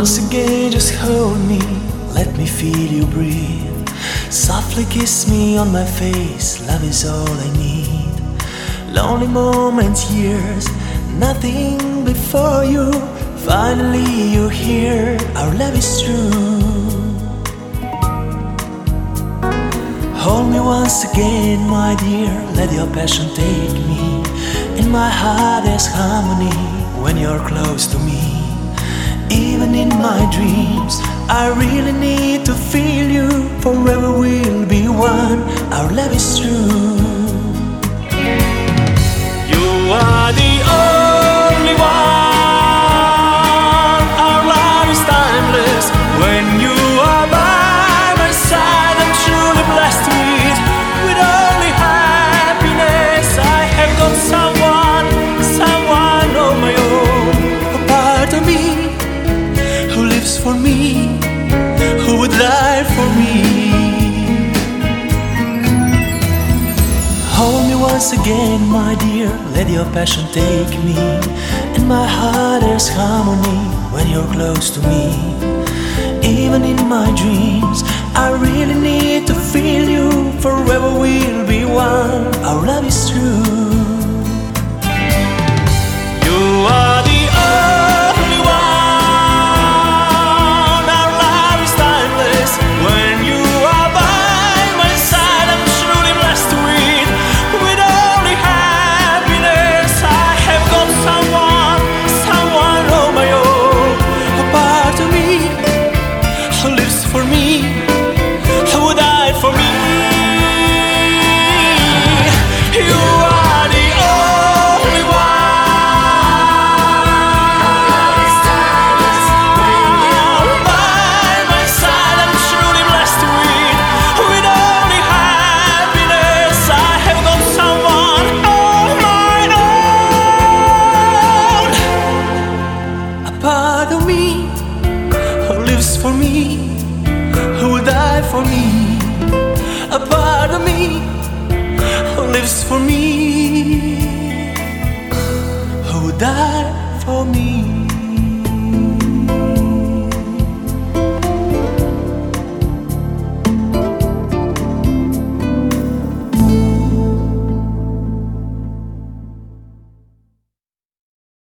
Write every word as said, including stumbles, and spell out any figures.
Once again just hold me, let me feel you breathe. Softly kiss me on my face, love is all I need. Lonely moments, years, nothing before you. Finally you're here, our love is true. Hold me once again, my dear, let your passion take me. In my heart there's harmony when you're close to me. Even in my dreams, I really need to feel you. Forever we'll be one, our love is true. You are the only one, our love is timeless. When you are by my side, I'm truly blessed with, with only happiness. I have got someone, someone of my own, a part of me who lives for me, who would die for me. Hold me once again, my dear, let your passion take me. In my heart there's harmony when you're close to me. Even in my dreams, I really need to feel you. Forever we'll be one, our love is true. You are the only one, our love is timeless. When you are by my side, I'm truly blessed with, with only happiness. I have got someone, someone of my own, a part of me who lives for me, who would die for me. You are the only one, by my side I'm truly blessed with, with only happiness. I have got someone of my own, a part of me who lives for me, who will die for me. A part of me who lives for me, who will die for me.